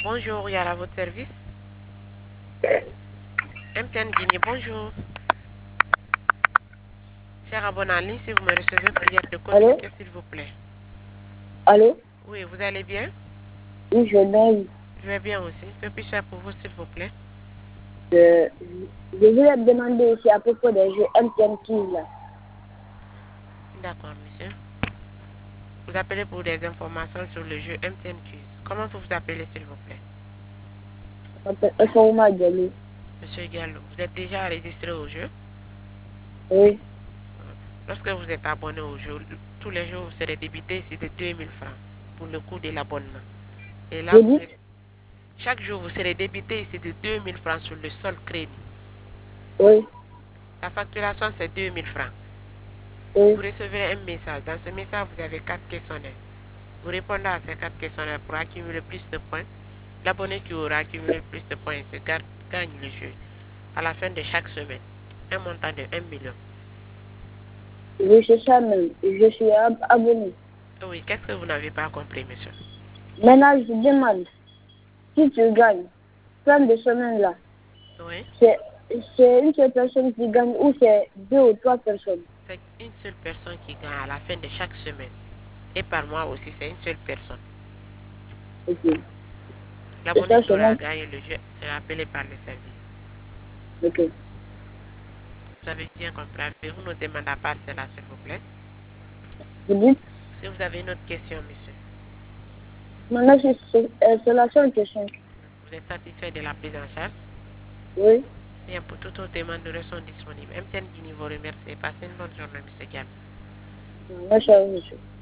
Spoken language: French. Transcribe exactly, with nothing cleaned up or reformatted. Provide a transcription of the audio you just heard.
Bonjour, il y a à votre service. M T N Guinée, bonjour. Cher abonné en ligne, si vous me recevez, prière de communiquer, s'il vous plaît. Allô? Oui, vous allez bien? Oui, je vais bien. Je vais bien aussi. Que puis-je faire pour vous, s'il vous plaît? Je, je voulais te demander aussi à propos des jeux M T N Quiz là. D'accord, monsieur. Vous appelez pour des informations sur le jeu M T N Quiz. Comment vous vous appelez, s'il vous plaît? Ça s'appelle Informa Diallo. Monsieur Gallo, vous êtes déjà enregistré au jeu? Oui. Lorsque vous êtes abonné au jeu, tous les jours, vous serez débité ici de deux mille francs pour le coût de l'abonnement. Et là, J'ai vous dit? êtes- chaque jour, vous serez débité ici de deux mille francs sur le seul crédit. Oui. La facturation, c'est deux mille francs. Oui. Vous recevrez un message. Dans ce message, vous avez quatre questionnaires. Vous répondez à ces quatre questionnaires pour accumuler plus de points. L'abonné qui aura accumulé plus de points se gagne le jeu à la fin de chaque semaine. Un montant de un million. Oui, c'est ça même. Je suis ab abonné. Oui, qu'est-ce que vous n'avez pas compris, monsieur? Maintenant, je te demande, si tu gagnes plein de semaines là, Oui, c'est une seule personne qui gagne ou c'est deux ou trois personnes? c'est une seule personne qui gagne à la fin de chaque semaine. Et par mois aussi, c'est une seule personne. Ok. Et L'abonné ça, qui c'est aura même. gagné le jeu sera appelé par le service. Ok. Vous avez bien compris. Avez-vous nous demander à part cela, s'il vous plaît? Vous dites? Si vous avez une autre question, monsieur, Maintenant, c'est la seule question. vous êtes satisfait de la prise en charge? Oui. Bien, pour toute autre demande, nous restons disponibles. M T N Guinée vous remercie. Passez une bonne journée, monsieur Gam. Merci à vous, monsieur.